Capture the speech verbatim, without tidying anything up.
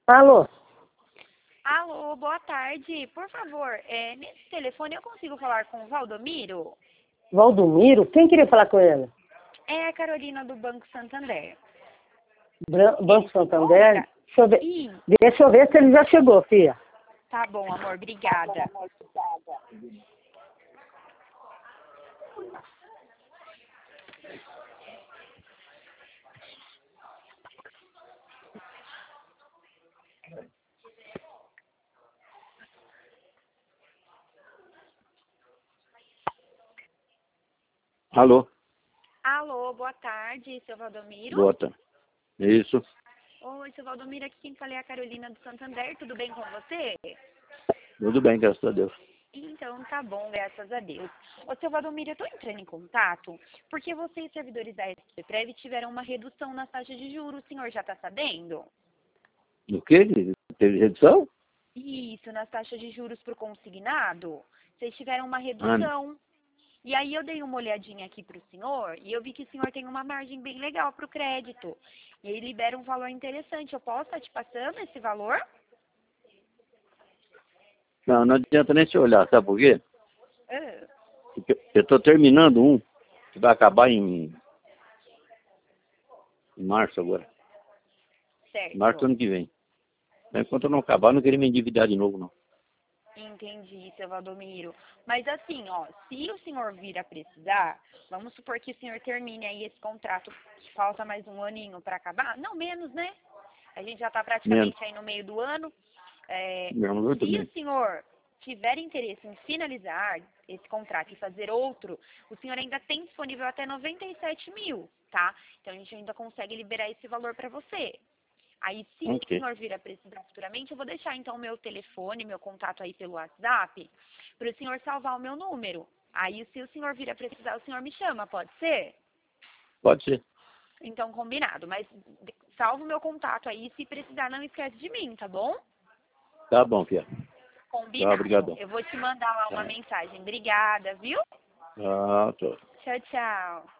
Alô? Alô, boa tarde. Por favor, é, nesse telefone eu consigo falar com o Valdomiro? Valdomiro? Quem queria falar com ele? É a Carolina do Banco Santander. Bran- Banco Ele se Santander? encontra? Deixa eu, ver. Ih, Deixa eu ver se ele já chegou, filha. tá bom, amor, obrigada. Alô? Alô, boa tarde, seu Valdomiro. Bota. Isso. Oi, seu Valdomiro, aqui quem fala é a Carolina do Santander. Tudo bem com você? Tudo bem, graças a Deus. Então tá bom, graças a Deus. Ô, seu Valdomiro, eu tô entrando em contato porque vocês, servidores da S P Prev, tiveram uma redução nas taxas de juros. O senhor já tá sabendo? O quê? Teve redução? Isso, nas taxas de juros por consignado, vocês tiveram uma Ah, redução. E aí eu dei uma olhadinha aqui para o senhor e eu vi que o senhor tem uma margem bem legal para o crédito. E aí libera um valor interessante. Eu posso estar te passando esse valor? não, não adianta nem se olhar, sabe por quê? Ah, Porque eu estou terminando um, que vai acabar em, em março agora. Março certo. ano que vem. Mas enquanto eu não acabar, eu não queria me endividar de novo, não. Entendi, seu Valdomiro. Mas assim, ó, se o senhor vir a precisar, vamos supor que o senhor termine aí esse contrato, que falta mais um aninho para acabar. Não, menos, né? A gente já está Menos. praticamente aí no meio do ano. É, Não, muito se o bem. senhor tiver interesse em finalizar esse contrato e fazer outro, o senhor ainda tem disponível até noventa e sete mil, tá? Então a gente ainda consegue liberar esse valor para você. Aí, se o Ok. senhor vir a precisar futuramente, eu vou deixar então o meu telefone, meu contato aí pelo WhatsApp, para o senhor salvar o meu número. Aí, se o senhor vir a precisar, o senhor me chama, pode ser? Pode ser. Então, combinado. Mas salva o meu contato aí, se precisar, não esquece de mim, tá bom? Tá bom, Fia. Tá, Combinado. obrigadão. Eu vou te mandar lá uma Tá. mensagem. Obrigada, viu? Ah, tô. Tchau, tchau.